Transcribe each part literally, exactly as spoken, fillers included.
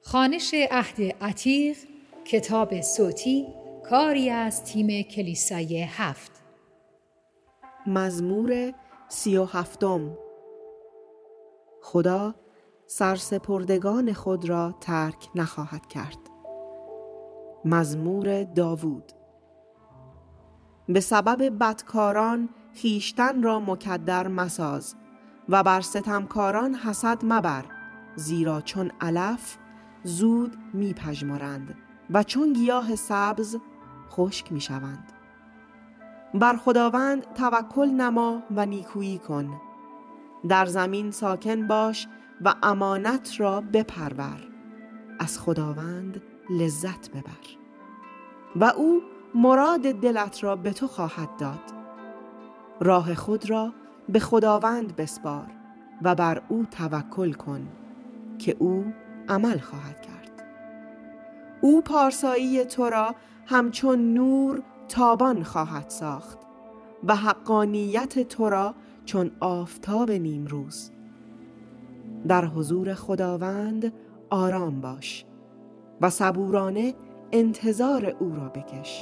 خوانش عهد عتیق، کتاب صوتی، کاری از تیم کلیسای هفت. مزمور سی و هفتم. خدا سرسپردگان خود را ترک نخواهد کرد. مزمور داوود. به سبب بدکاران خویشتن را مکدر مساز و بر ستمکاران حسد مبر، زیرا چون علف زود می پژمرند و چون گیاه سبز خشک می شوند. بر خداوند توکل نما و نیکویی کن، در زمین ساکن باش و امانت را بپرور، از خداوند لذت ببر و او مراد دلت را به تو خواهد داد. راه خود را به خداوند بسپار و بر او توکل کن که او عمل خواهد کرد. او پارسایی تو را همچون نور تابان خواهد ساخت و حقانیت تو را چون آفتاب نیمروز. در حضور خداوند آرام باش و صبورانه انتظار او را بکش.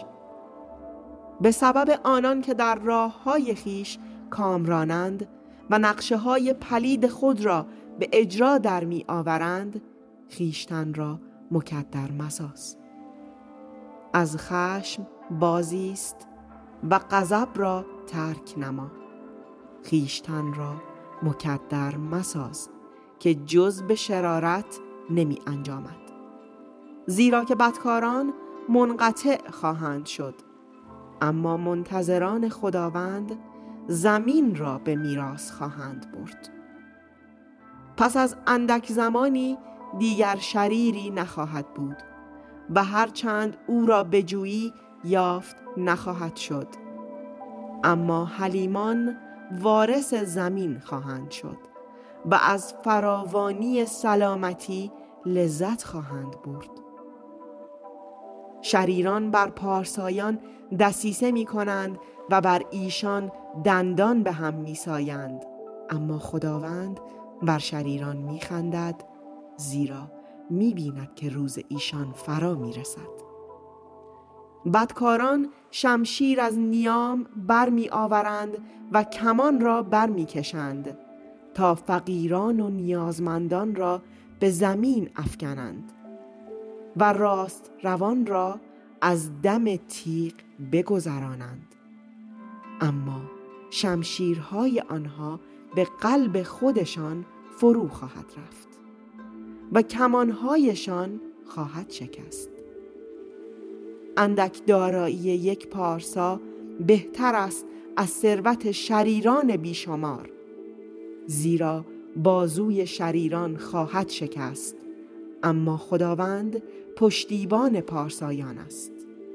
به سبب آنان که در راه‌های خویش کامرانند و نقشه‌های پلید خود را به اجرا در می آورند، خویشتن را مکدر مساز. از خشم بازیست و غضب را ترک نما. خویشتن را مکدر مساز که جز به شرارت نمی انجامد. زیرا که بدکاران منقطع خواهند شد، اما منتظران خداوند زمین را به میراث خواهند برد. پس از اندک زمانی دیگر شریری نخواهد بود و هر چند او را بجویی یافت نخواهد شد، اما حلیمان وارث زمین خواهند شد و از فراوانی سلامتی لذت خواهند برد. شریران بر پارسایان دسیسه می کنند و بر ایشان دندان به هم می سایند، اما خداوند بر شریران می خندد، زیرا می بیند که روز ایشان فرا می رسد. بدکاران شمشیر از نیام بر می آورند و کمان را بر می کشند تا فقیران و نیازمندان را به زمین افکنند و راست روان را از دم تیغ بگذرانند. اما شمشیرهای آنها به قلب خودشان فرو خواهد رفت و کمانهایشان خواهد شکست. اندک دارایی یک پارسا بهتر است از ثروت شریران بیشمار، زیرا بازوی شریران خواهد شکست، اما خداوند پشتیبان پارسایان است.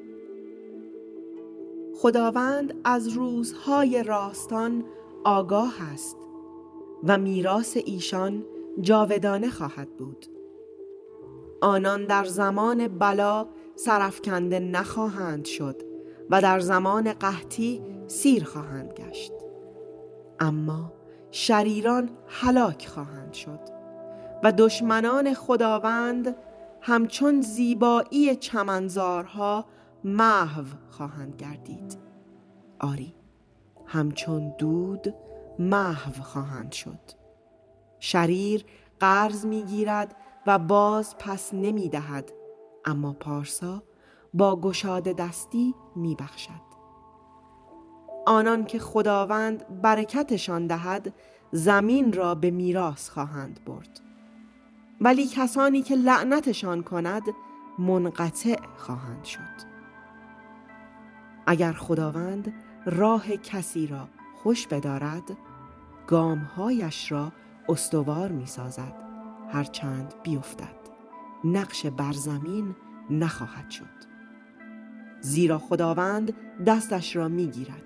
خداوند از روزهای راستان آگاه است و میراث ایشان جاودانه خواهد بود. آنان در زمان بلا سرافکنده نخواهند شد و در زمان قحطی سیر خواهند گشت، اما شریران هلاک خواهند شد و دشمنان خداوند همچون زیبایی چمنزارها محو خواهند گردید. آری، همچون دود محو خواهند شد. شریر قرض می گیرد و باز پس نمی دهد، اما پارسا با گشاده دستی می بخشد. آنان که خداوند برکتشان دهد زمین را به میراث خواهند برد، ولی کسانی که لعنتشان کند منقطع خواهند شد. اگر خداوند راه کسی را خوش بدارد، گامهایش را استوار می سازد، هرچند بیفتد نقش بر زمین نخواهد شد، زیرا خداوند دستش را می گیرد.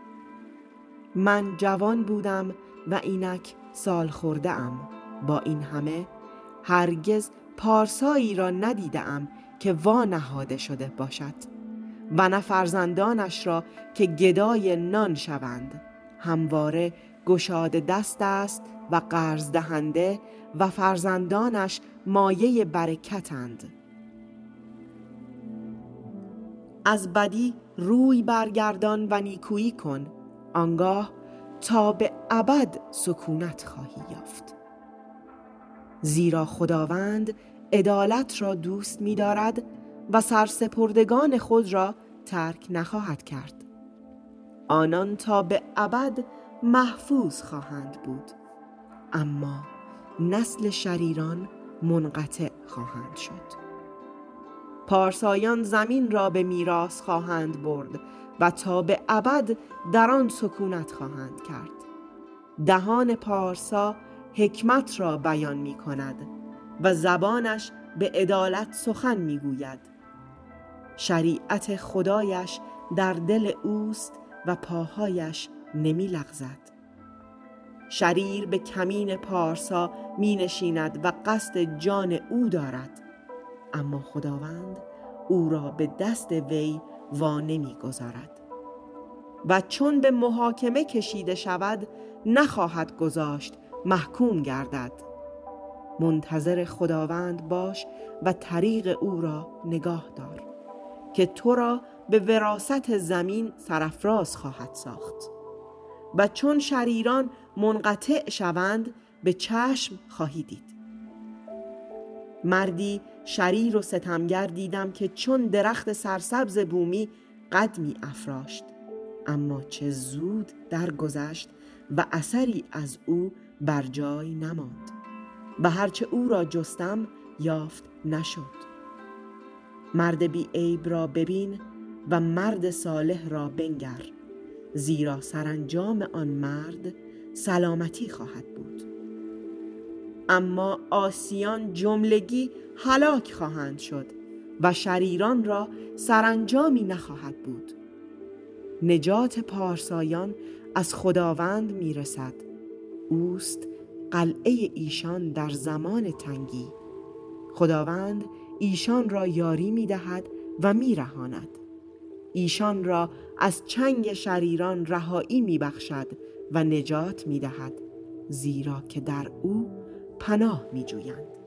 من جوان بودم و اینک سال خورده ام، با این همه هرگز پارسایی را ندیدم که وا نهاده شده باشد و نه فرزندانش را که گدای نان شوند. همواره گشاده دست است و قرض دهنده و فرزندانش مایه برکتند. از بدی روی برگردان و نیکویی کن، آنگاه تا به ابد سکونت خواهی یافت. زیرا خداوند عدالت را دوست می دارد و سرسپردگان خود را ترک نخواهد کرد. آنان تا به ابد محفوظ خواهند بود، اما نسل شریران منقطع خواهند شد. پارسایان زمین را به میراث خواهند برد و تا به ابد در آن سکونت خواهند کرد. دهان پارسا حکمت را بیان می کند و زبانش به عدالت سخن می گوید. شریعت خدایش در دل اوست و پاهایش نمی لغزد. شریر به کمین پارسا می نشیند و قصد جان او دارد، اما خداوند او را به دست وی وا نمی گذارد و چون به محاکمه کشیده شود نخواهد گذاشت محکوم گردد. منتظر خداوند باش و طریق او را نگاه دار که تو را به وراثت زمین سرافراز خواهد ساخت و چون شریران منقطع شوند به چشم خواهی دید. مردی شریر و ستمگر دیدم که چون درخت سرسبز بومی قد می افراشت، اما چه زود درگذشت و اثری از او بر جای نماند و هرچه او را جستم یافت نشد. مرد بی عیب را ببین و مرد صالح را بنگر، زیرا سرانجام آن مرد سلامتی خواهد بود. اما عاصیان جملگی هلاک خواهند شد و شریران را سرانجامی نخواهد بود. نجات پارسایان از خداوند میرسد، اوست قلعه ایشان در زمان تنگی. خداوند ایشان را یاری میدهد و میرهاند. ایشان را از چنگ شریران رهایی میبخشد و نجات میدهد، زیرا که در او پناه میجویند.